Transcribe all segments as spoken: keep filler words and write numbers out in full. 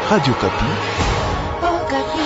Radio Kapi. Oh, Kapi.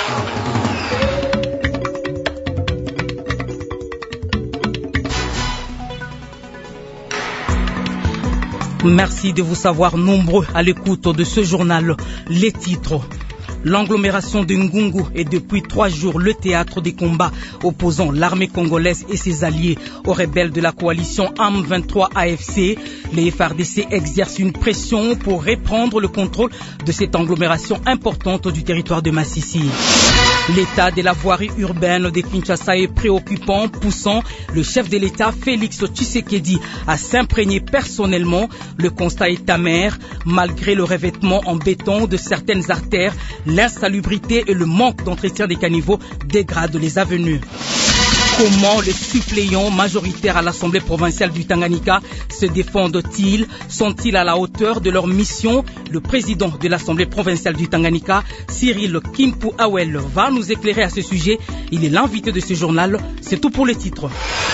Merci de vous savoir nombreux à l'écoute de ce journal. Les titres. L'agglomération de Ngungu est depuis trois jours le théâtre des combats opposant l'armée congolaise et ses alliés aux rebelles de la coalition M vingt-trois A F C. Les F R D C exercent une pression pour reprendre le contrôle de cette agglomération importante du territoire de Massissi. L'état de la voirie urbaine de Kinshasa est préoccupant, poussant le chef de l'État Félix Tshisekedi à s'imprégner personnellement. Le constat est amer. Malgré le revêtement en béton de certaines artères, l'insalubrité et le manque d'entretien des caniveaux dégradent les avenues. Comment les suppléants majoritaires à l'Assemblée provinciale du Tanganyika se défendent-ils? Sont-ils à la hauteur de leur mission? Le président de l'Assemblée provinciale du Tanganyika, Cyril Kimpu Awel, va nous éclairer à ce sujet. Il est l'invité de ce journal. C'est tout pour les titres.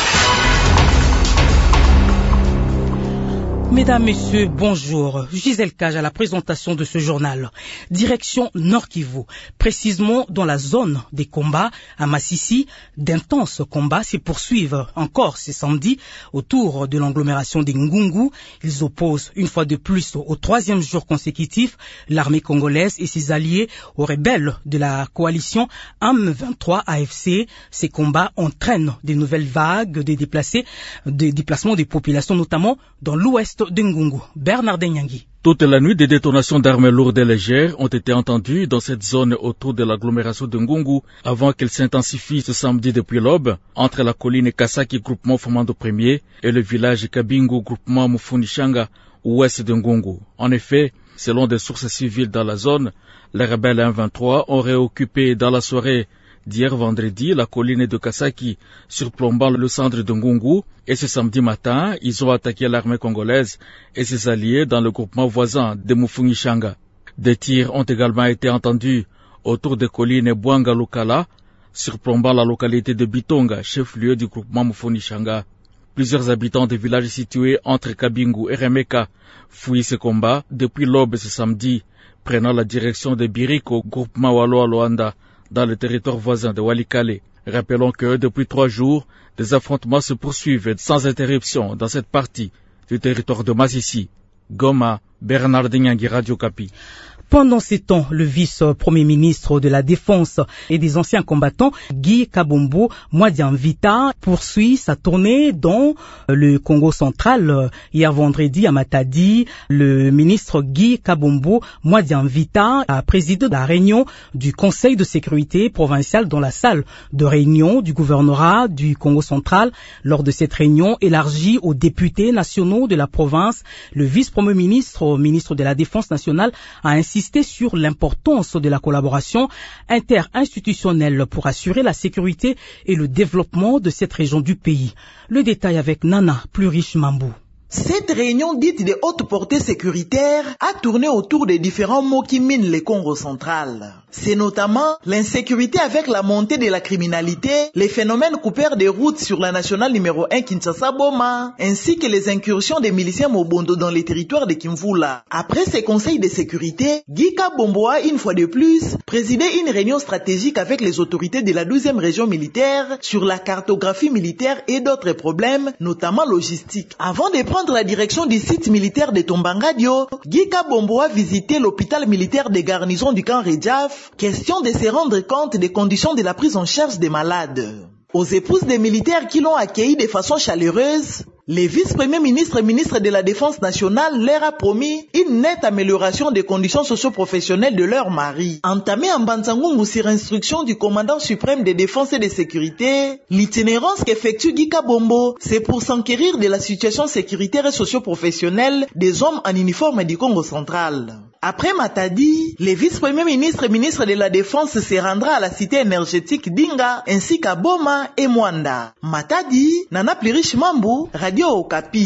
Mesdames, Messieurs, bonjour. Gisèle Cage à la présentation de ce journal. Direction Nord Kivu, précisément dans la zone des combats à Massissi. D'intenses combats se poursuivent encore ce samedi autour de l'agglomération des Ngungu. Ils opposent une fois de plus au troisième jour consécutif l'armée congolaise et ses alliés aux rebelles de la coalition M vingt-trois A F C. Ces combats entraînent de nouvelles vagues de déplacés, de déplacements des populations, notamment dans l'ouest de Ngungu. Bernard Nyangi. Toute la nuit, des détonations d'armes lourdes et légères ont été entendues dans cette zone autour de l'agglomération de Ngungu avant qu'elle s'intensifie ce samedi depuis l'aube entre la colline Kasaki, groupement Fomando premier, et le village Kabingu, groupement Mufunishanga, ouest de Ngungu. En effet, selon des sources civiles dans la zone, les rebelles M vingt-trois ont réoccupé dans la soirée d'hier vendredi la colline de Kasaki, surplombant le centre de Ngungu, et ce samedi matin, ils ont attaqué l'armée congolaise et ses alliés dans le groupement voisin de Mufungishanga. Des tirs ont également été entendus autour des collines Bwanga Lukala, surplombant la localité de Bitonga, chef-lieu du groupement Mufungishanga. Plusieurs habitants des villages situés entre Kabingu et Remeka fuient ce combat depuis l'aube ce samedi, prenant la direction de Biriko, groupement Walo-Aloanda, dans le territoire voisin de Walikale. Rappelons que depuis trois jours, des affrontements se poursuivent sans interruption dans cette partie du territoire de Massissi. Goma, Bernard Nyangi, Radio Kapi. Pendant ces temps, le vice-premier ministre de la Défense et des anciens combattants, Guy Kabombo Mwadianvita, poursuit sa tournée dans le Congo central. Hier vendredi à Matadi, le ministre Guy Kabombo Mwadianvita a présidé la réunion du Conseil de sécurité provincial dans la salle de réunion du gouvernorat du Congo central. Lors de cette réunion élargie aux députés nationaux de la province, le vice-premier ministre, ministre de la Défense nationale, a insisté sur l'importance de la collaboration interinstitutionnelle pour assurer la sécurité et le développement de cette région du pays. Le détail avec Nana Plurish Mambou. Cette réunion dite de haute portée sécuritaire a tourné autour des différents maux qui minent le Congo central. C'est notamment l'insécurité avec la montée de la criminalité, les phénomènes coupeurs des routes sur la nationale numéro un Kinshasa-Boma, ainsi que les incursions des miliciens Mobondo dans les territoires de Kimvula. Après ces conseils de sécurité, Guy Kabombo a une fois de plus présidé une réunion stratégique avec les autorités de la douzième région militaire sur la cartographie militaire et d'autres problèmes, notamment logistiques. Avant de prendre la direction du site militaire de Tombangadio, Guy Kabombo a visité l'hôpital militaire des garnisons du camp Redjaf, question de se rendre compte des conditions de la prise en charge des malades. Aux épouses des militaires qui l'ont accueilli de façon chaleureuse, le vice-premier ministre et ministre de la Défense nationale leur a promis une nette amélioration des conditions socio-professionnelles de leurs maris. Entamé en Banzangungu sur instruction du commandant suprême des défenses et de sécurité, l'itinérance qu'effectue Guy Kabombo, c'est pour s'enquérir de la situation sécuritaire et socio-professionnelle des hommes en uniforme du Congo central. Après Matadi, le vice-premier ministre et ministre de la Défense se rendra à la cité énergétique d'Inga ainsi qu'à Boma et Mwanda. Matadi, Nana Plurish Mambu, Radio Okapi.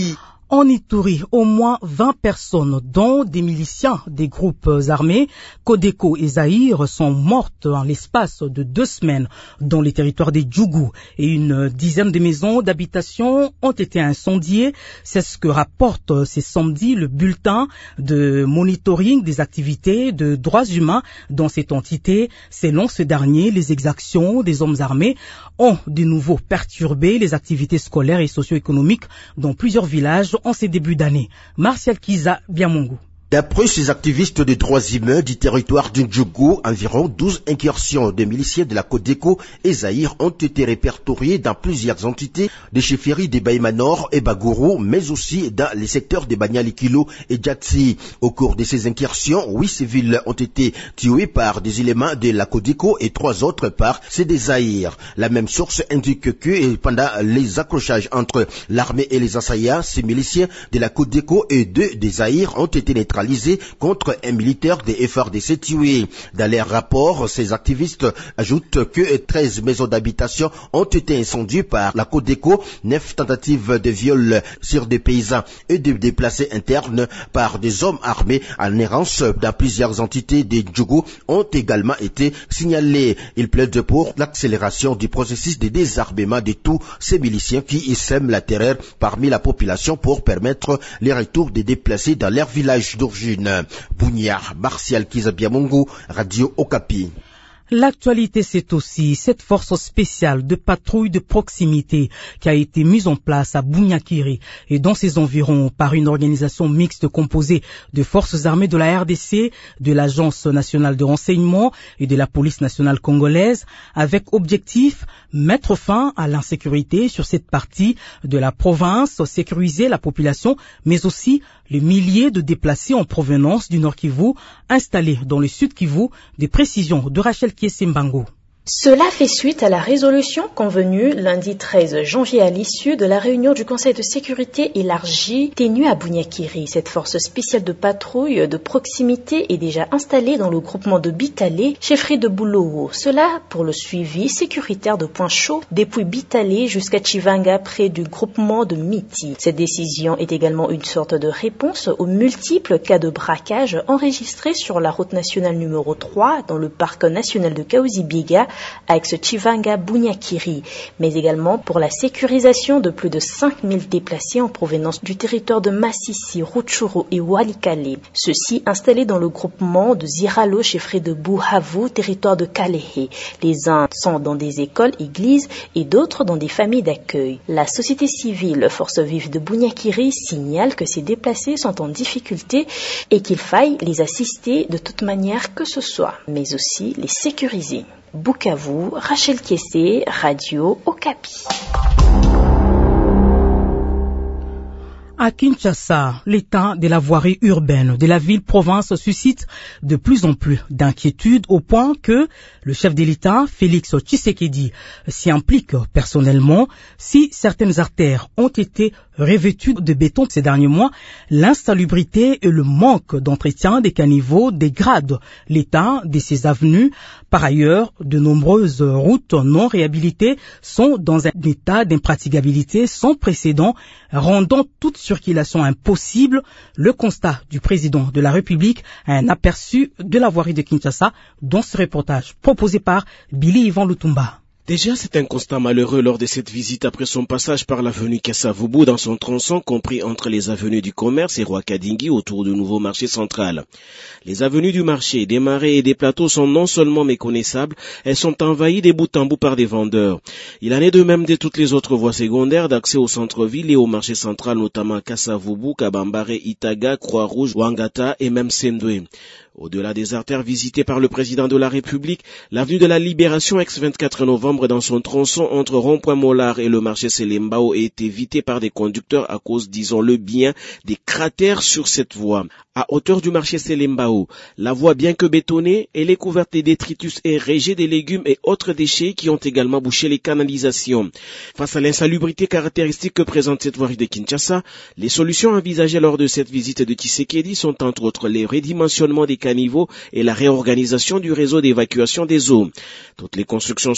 En Ituri, au moins vingt personnes, dont des miliciens des groupes armés, Codeco et Zaïre, sont mortes en l'espace de deux semaines dans les territoires des Djougou, et une dizaine de maisons d'habitation ont été incendiées. C'est ce que rapporte ce samedi le bulletin de monitoring des activités de droits humains dans cette entité. Selon ce dernier, les exactions des hommes armés ont de nouveau perturbé les activités scolaires et socio-économiques dans plusieurs villages en ces débuts d'année. Martial Kiza Biamongo. D'après ces activistes des droits humains du territoire du Djougou, environ douze incursions de miliciens de la Codeco et Zaïre ont été répertoriées dans plusieurs entités des chefferies de Baïmanor et Bagourou, mais aussi dans les secteurs de Banyalikilo et Djatsi. Au cours de ces incursions, huit civils ont été tués par des éléments de la Codeco et trois autres par ceux des Zaïre. La même source indique que pendant les accrochages entre l'armée et les assaillants, ces miliciens de la Codeco et deux des Zaïre ont été neutralisés contre un militaire des F R D C tué. Dans leur rapport, ces activistes ajoutent que treize maisons d'habitation ont été incendiées par la Codeco, neuf tentatives de viol sur des paysans et de déplacés internes par des hommes armés en errance dans plusieurs entités des Djougou ont également été signalées. Ils plaident pour l'accélération du processus de désarmement de tous ces miliciens qui sèment la terreur parmi la population pour permettre le retour des déplacés dans leur village d'origine. Bougnard, Martial Kizabiamongo, Radio Okapi. L'actualité, c'est aussi cette force spéciale de patrouille de proximité qui a été mise en place à Bunyakiri et dans ses environs par une organisation mixte composée de forces armées de la R D C, de l'Agence nationale de renseignement et de la police nationale congolaise, avec objectif mettre fin à l'insécurité sur cette partie de la province, sécuriser la population, mais aussi les milliers de déplacés en provenance du Nord Kivu installés dans le Sud Kivu. Des précisions de Rachel Kiesimbango. Cela fait suite à la résolution convenue lundi treize janvier à l'issue de la réunion du Conseil de sécurité élargie tenue à Bunyakiri. Cette force spéciale de patrouille de proximité est déjà installée dans le groupement de Bitalé, chefferie de Boulowo. Cela pour le suivi sécuritaire de points chauds depuis Bitalé jusqu'à Chivanga près du groupement de Miti. Cette décision est également une sorte de réponse aux multiples cas de braquage enregistrés sur la route nationale numéro trois dans le parc national de Kaouzi-Biega Aix-Chivanga Bunyakiri, mais également pour la sécurisation de plus de cinq mille déplacés en provenance du territoire de Massissi, Rutshuru et Walikale. Ceux-ci installés dans le groupement de Ziralo, chefferie de Buhavu, territoire de Kalehe. Les uns sont dans des écoles, églises et d'autres dans des familles d'accueil. La société civile, force vive de Bunyakiri, signale que ces déplacés sont en difficulté et qu'il faille les assister de toute manière que ce soit, mais aussi les sécuriser. Bukavu, Rachel Kessé, Radio Okapi. À Kinshasa, l'état de la voirie urbaine de la ville-province suscite de plus en plus d'inquiétudes au point que le chef de l'État, Félix Tshisekedi, s'y implique personnellement. Si certaines artères ont été revêtues de béton ces derniers mois, l'insalubrité et le manque d'entretien des caniveaux dégradent l'état de ces avenues. Par ailleurs, de nombreuses routes non réhabilitées sont dans un état d'impraticabilité sans précédent, rendant toute circulation impossible. Le constat du président de la République a un aperçu de la voirie de Kinshasa dans ce reportage proposé par Billy Ivan Lutumba. Déjà, c'est un constat malheureux lors de cette visite après son passage par l'avenue Kassavubu dans son tronçon compris entre les avenues du commerce et Roi-Kadingi autour du nouveau marché central. Les avenues du marché, des marais et des plateaux sont non seulement méconnaissables, elles sont envahies de bout en bout par des vendeurs. Il en est de même de toutes les autres voies secondaires d'accès au centre-ville et au marché central, notamment Kassavubu, Kabambare, Itaga, Croix-Rouge, Wangata et même Sendwe. Au-delà des artères visitées par le président de la République, l'avenue de la Libération ex vingt-quatre novembre dans son tronçon entre Rond-Point Mollard et le marché Selembao est évitée par des conducteurs à cause, disons-le bien, des cratères sur cette voie. À hauteur du marché Selembao, la voie bien que bétonnée, elle est couverte des détritus et rejets des légumes et autres déchets qui ont également bouché les canalisations. Face à l'insalubrité caractéristique que présente cette voirie de Kinshasa, les solutions envisagées lors de cette visite de Tshisekedi sont entre autres les redimensionnements des caniveaux et la réorganisation du réseau d'évacuation des eaux. Toutes les constructions sur des caniveaux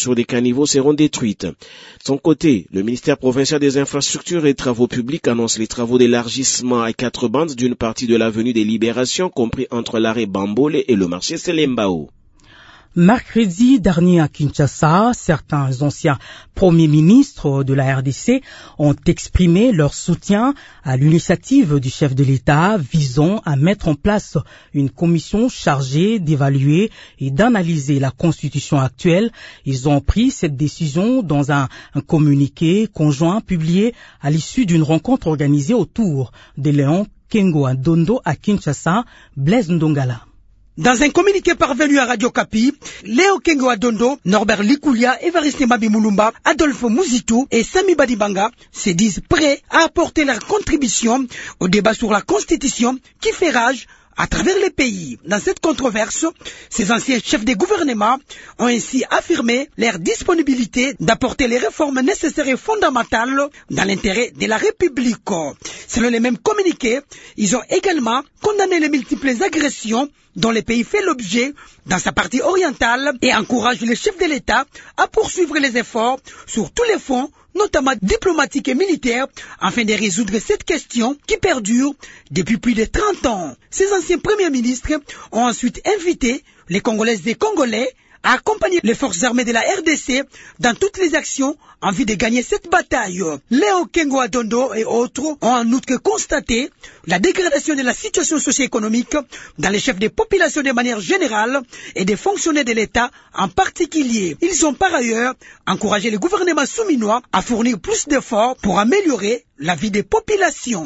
niveaux seront détruites. De son côté, le ministère provincial des infrastructures et travaux publics annonce les travaux d'élargissement à quatre bandes d'une partie de l'avenue des Libérations, compris entre l'arrêt Bambole et le marché Selembao. Mercredi dernier à Kinshasa, certains anciens premiers ministres de la R D C ont exprimé leur soutien à l'initiative du chef de l'État visant à mettre en place une commission chargée d'évaluer et d'analyser la constitution actuelle. Ils ont pris cette décision dans un, un communiqué conjoint publié à l'issue d'une rencontre organisée autour de Léon Kengo-Adondo à Kinshasa, Blaise Ndongala. Dans un communiqué parvenu à Radio Kapi, Léo Kengo-Adondo, Norbert Likoulia, Évariste Mabi Moulumba, Adolphe Mouzitou et Sami Badibanga se disent prêts à apporter leur contribution au débat sur la Constitution qui fait rage à travers les pays. Dans cette controverse, ces anciens chefs de gouvernement ont ainsi affirmé leur disponibilité d'apporter les réformes nécessaires et fondamentales dans l'intérêt de la République. Selon les mêmes communiqués, ils ont également condamné les multiples agressions dont le pays fait l'objet dans sa partie orientale et encouragent les chefs de l'État à poursuivre les efforts sur tous les fronts, notamment diplomatiques et militaires, afin de résoudre cette question qui perdure depuis plus de trente ans. Ces anciens premiers ministres ont ensuite invité les Congolaises et Congolais à accompagner les forces armées de la R D C dans toutes les actions en vue de gagner cette bataille. Léo Kengo-Adondo et autres ont en outre constaté la dégradation de la situation socio-économique dans les chefs des populations de manière générale et des fonctionnaires de l'État en particulier. Ils ont par ailleurs encouragé le gouvernement souminois à fournir plus d'efforts pour améliorer la vie des populations.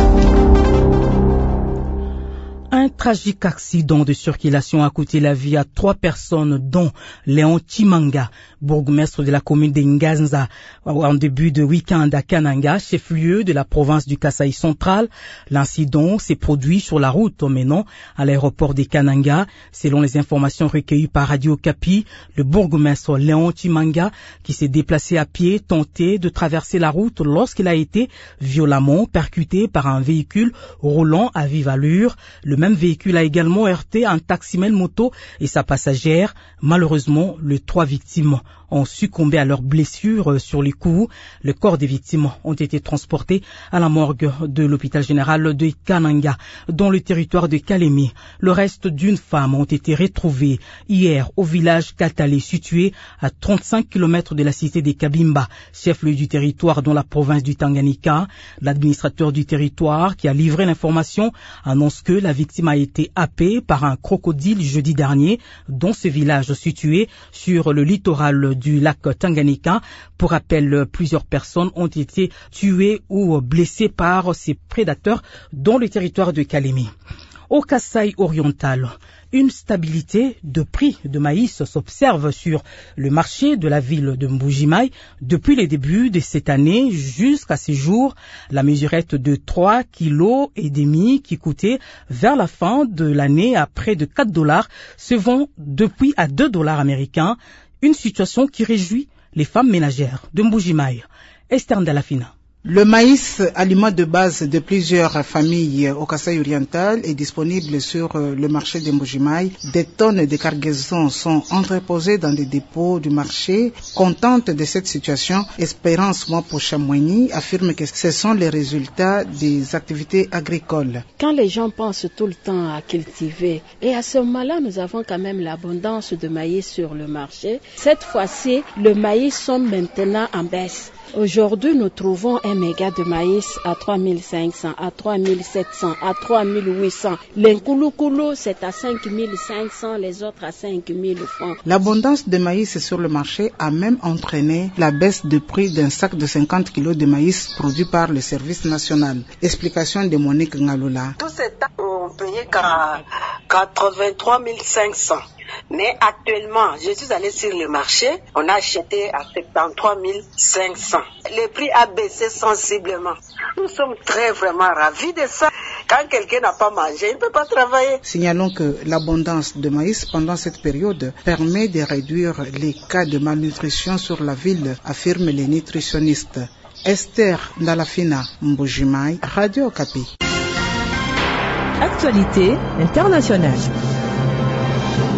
Un tragique accident de circulation a coûté la vie à trois personnes, dont Léon Chimanga, bourgmestre de la commune de Nganza, en début de week-end à Kananga, chef-lieu de la province du Kasaï central. L'incident s'est produit sur la route menant à l'aéroport de Kananga. Selon les informations recueillies par Radio Kapi, le bourgmestre Léon Chimanga, qui s'est déplacé à pied, tentait de traverser la route lorsqu'il a été violemment percuté par un véhicule roulant à vive allure. Le même véhicule a également heurté un taximel moto et sa passagère. Malheureusement, les trois victimes ont succombé à leurs blessures sur les coups. Les corps des victimes ont été transportés à la morgue de l'hôpital général de Kananga, dans le territoire de Kalemi. Le reste d'une femme ont été retrouvés hier au village Katale, situé à trente-cinq kilomètres de la cité de Kabimba, chef-lieu du territoire dans la province du Tanganyika. L'administrateur du territoire qui a livré l'information annonce que la victime a été happée par un crocodile jeudi dernier dans ce village situé sur le littoral du lac Tanganyika. Pour rappel, plusieurs personnes ont été tuées ou blessées par ces prédateurs dans le territoire de Kalemi. Au Kasaï oriental, une stabilité de prix de maïs s'observe sur le marché de la ville de Mbujimaï depuis les débuts de cette année jusqu'à ce jour. La mesurette de trois kilos et demi qui coûtait vers la fin de l'année à près de quatre dollars se vend depuis à deux dollars américains. Une situation qui réjouit les femmes ménagères de Mbujimaï. Esther Ndalafina. Le maïs, aliment de base de plusieurs familles au Kasaï oriental, est disponible sur le marché de Mbujimaï. Des tonnes de cargaisons sont entreposées dans des dépôts du marché. Contente de cette situation, Espérance Mwapo-Chamouani affirme que ce sont les résultats des activités agricoles. Quand les gens pensent tout le temps à cultiver, et à ce moment-là, nous avons quand même l'abondance de maïs sur le marché. Cette fois-ci, le maïs sont maintenant en baisse. Aujourd'hui, nous trouvons un méga de maïs à trois mille cinq cents, à trois mille sept cents, à trois mille huit cents. L'inkouloukoulou, c'est à cinq mille cinq cents, les autres à cinq mille francs. L'abondance de maïs sur le marché a même entraîné la baisse de prix d'un sac de cinquante kilos de maïs produit par le service national. Explication de Monique Ngaloula. Tout ce temps, on payait quatre-vingt-trois mille cinq cents. Mais actuellement, je suis allé sur le marché, on a acheté à soixante-treize mille cinq cents. Le prix a baissé sensiblement. Nous sommes très vraiment ravis de ça. Quand quelqu'un n'a pas mangé, il ne peut pas travailler. Signalons que l'abondance de maïs pendant cette période permet de réduire les cas de malnutrition sur la ville, affirment les nutritionnistes. Esther Ndalafina, Mbujimaï, Radio Kapi. Actualité internationale.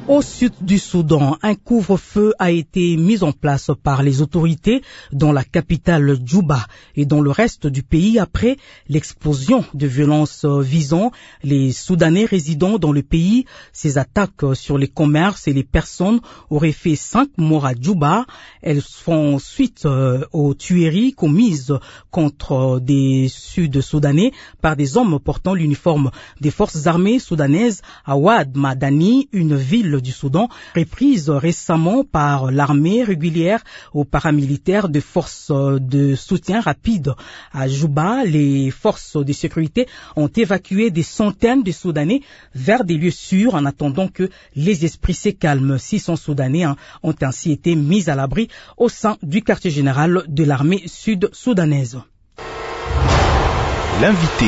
Au sud du Soudan, un couvre-feu a été mis en place par les autorités dans la capitale Djouba et dans le reste du pays après l'explosion de violences visant les Soudanais résidant dans le pays. Ces attaques sur les commerces et les personnes auraient fait cinq morts à Djouba. Elles font suite aux tueries commises contre des Sud-Soudanais par des hommes portant l'uniforme des forces armées soudanaises à Ouad Madani, une ville du Soudan, reprise récemment par l'armée régulière aux paramilitaires de forces de soutien rapide. À Djouba, les forces de sécurité ont évacué des centaines de Soudanais vers des lieux sûrs en attendant que les esprits se calment. six cents Soudanais hein, ont ainsi été mis à l'abri au sein du quartier général de l'armée sud-soudanaise. L'invité.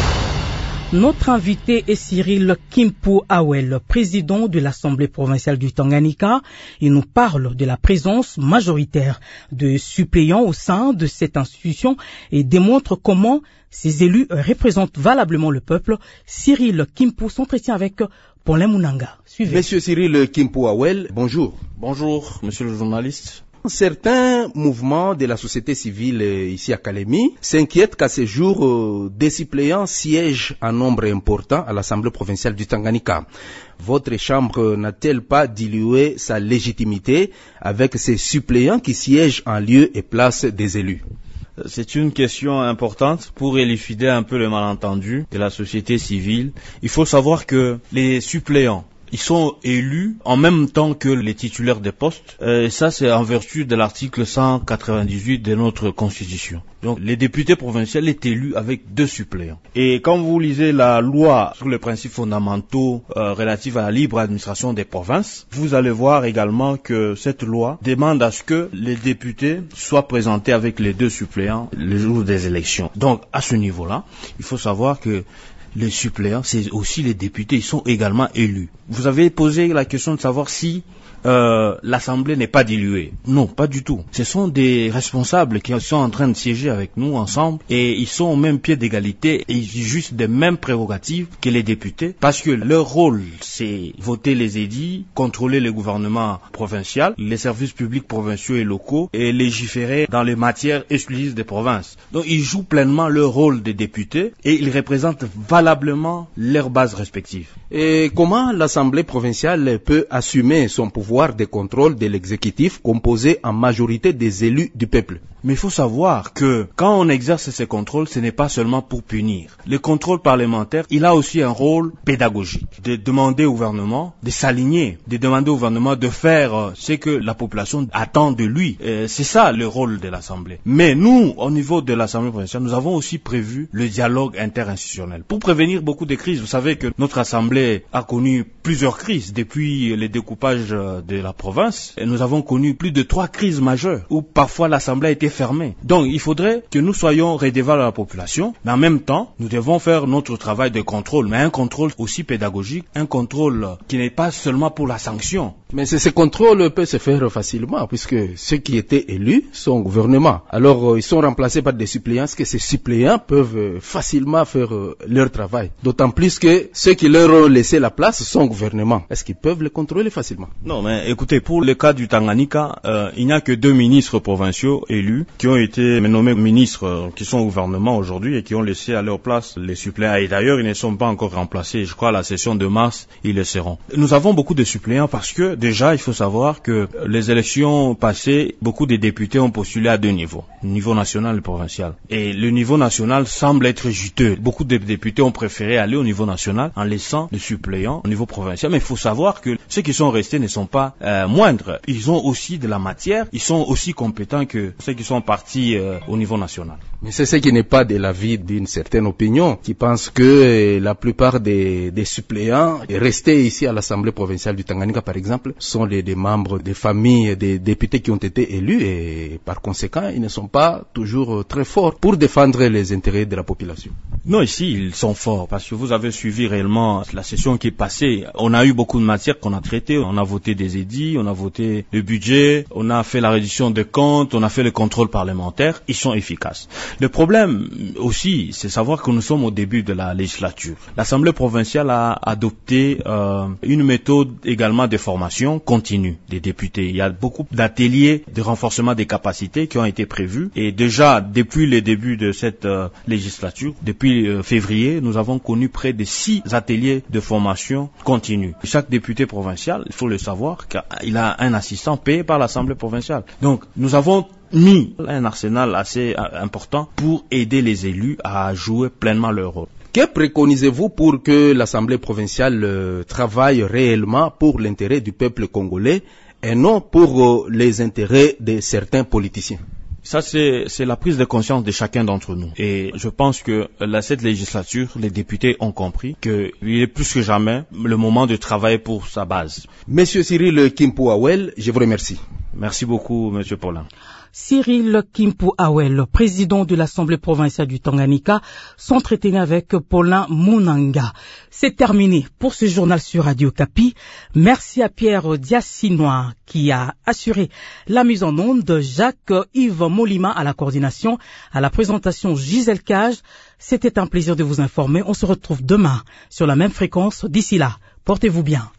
Notre invité est Cyril Kimpu Awel, président de l'Assemblée provinciale du Tanganyika. Il nous parle de la présence majoritaire de suppléants au sein de cette institution et démontre comment ces élus représentent valablement le peuple. Cyril Kimpu s'entretient avec Paulin Munanga. Suivez. Monsieur Cyril Kimpu Awel, bonjour. Bonjour, monsieur le journaliste. Certains mouvements de la société civile ici à Kalemi s'inquiètent qu'à ce jour, euh, des suppléants siègent en nombre important à l'Assemblée provinciale du Tanganyika. Votre chambre n'a-t-elle pas dilué sa légitimité avec ces suppléants qui siègent en lieu et place des élus? C'est une question importante pour élucider un peu le malentendu de la société civile. Il faut savoir que les suppléants, ils sont élus en même temps que les titulaires des postes. Et ça, c'est en vertu de l'article cent quatre-vingt-dix-huit de notre Constitution. Donc, les députés provinciaux sont élus avec deux suppléants. Et quand vous lisez la loi sur les principes fondamentaux euh, relatifs à la libre administration des provinces, vous allez voir également que cette loi demande à ce que les députés soient présentés avec les deux suppléants le jour des élections. Donc, à ce niveau-là, il faut savoir que les suppléants, c'est aussi les députés, ils sont également élus. Vous avez posé la question de savoir si euh, l'Assemblée n'est pas diluée. Non, pas du tout. Ce sont des responsables qui sont en train de siéger avec nous ensemble et ils sont au même pied d'égalité et ils jouissent des mêmes prérogatives que les députés parce que leur rôle, c'est voter les édits, contrôler le gouvernement provincial, les services publics provinciaux et locaux et légiférer dans les matières exclusives des provinces. Donc ils jouent pleinement leur rôle de députés et ils représentent valablement leurs bases respectives. Et comment l'Assemblée provinciale peut assumer son pouvoir de contrôle de l'exécutif composé en majorité des élus du peuple? Mais il faut savoir que quand on exerce ces contrôles, ce n'est pas seulement pour punir. Le contrôle parlementaire, il a aussi un rôle pédagogique, de demander au gouvernement de s'aligner, de demander au gouvernement de faire ce que la population attend de lui. Et c'est ça le rôle de l'Assemblée. Mais nous, au niveau de l'Assemblée provinciale, nous avons aussi prévu le dialogue interinstitutionnel pour prévenir beaucoup de crises. Vous savez que notre Assemblée a connu plusieurs crises depuis les découpages de la province. Et nous avons connu plus de trois crises majeures où parfois l'Assemblée a été fermée. Donc il faudrait que nous soyons redevables à la population, mais en même temps, nous devons faire notre travail de contrôle, mais un contrôle aussi pédagogique, un contrôle qui n'est pas seulement pour la sanction. Mais ce contrôle peut se faire facilement puisque ceux qui étaient élus sont au gouvernement. Alors euh, ils sont remplacés par des suppléants, parce que ces suppléants peuvent euh, facilement faire euh, leur travail. D'autant plus que ceux qui leur ont laissé la place sont au gouvernement. Est-ce qu'ils peuvent les contrôler facilement? Non, mais écoutez, pour le cas du Tanganyika, euh, il n'y a que deux ministres provinciaux élus qui ont été nommés ministres, euh, qui sont au gouvernement aujourd'hui et qui ont laissé à leur place les suppléants. Et d'ailleurs, ils ne sont pas encore remplacés. Je crois à la session de mars, ils le seront. Nous avons beaucoup de suppléants parce que déjà, il faut savoir que les élections passées, beaucoup de députés ont postulé à deux niveaux, le niveau national et provincial. Et le niveau national semble être juteux. Beaucoup de députés ont préféré aller au niveau national en laissant les suppléants au niveau provincial. Mais il faut savoir que ceux qui sont restés ne sont pas euh, moindres. Ils ont aussi de la matière, ils sont aussi compétents que ceux qui sont partis euh, au niveau national. Mais c'est ce qui n'est pas de l'avis d'une certaine opinion, qui pense que la plupart des, des suppléants restés ici à l'Assemblée provinciale du Tanganyika, par exemple, exemple, sont les, des membres des familles des députés qui ont été élus et par conséquent, ils ne sont pas toujours très forts pour défendre les intérêts de la population. Non, ici, ils sont forts parce que vous avez suivi réellement la session qui est passée. On a eu beaucoup de matières qu'on a traitées. On a voté des édits, on a voté le budget, on a fait la réduction des comptes, on a fait le contrôle parlementaire. Ils sont efficaces. Le problème aussi, c'est savoir que nous sommes au début de la législature. L'Assemblée provinciale a adopté euh, une méthode également de formation continue des députés. Il y a beaucoup d'ateliers de renforcement des capacités qui ont été prévus. Et déjà, depuis le début de cette euh, législature, depuis euh, février, nous avons connu près de six ateliers de formation continue. Chaque député provincial, il faut le savoir, qu'il a un assistant payé par l'Assemblée provinciale. Donc, nous avons mis un arsenal assez important pour aider les élus à jouer pleinement leur rôle. Que préconisez-vous pour que l'Assemblée provinciale euh, travaille réellement pour l'intérêt du peuple congolais et non pour euh, les intérêts de certains politiciens? Ça, c'est, c'est la prise de conscience de chacun d'entre nous. Et je pense que là, cette législature, les députés ont compris qu'il est plus que jamais le moment de travailler pour sa base. Monsieur Cyril Kimpu-Awel, je vous remercie. Merci beaucoup, Monsieur Paulin. Cyril Kimpu-Awel, président de l'Assemblée provinciale du Tanganyika, s'entretenait avec Paulin Munanga. C'est terminé pour ce journal sur Radio Kapi. Merci à Pierre Diassinois qui a assuré la mise en onde, de Jacques-Yves Molima à la coordination, à la présentation Gisèle Cage. C'était un plaisir de vous informer. On se retrouve demain sur la même fréquence. D'ici là, portez-vous bien.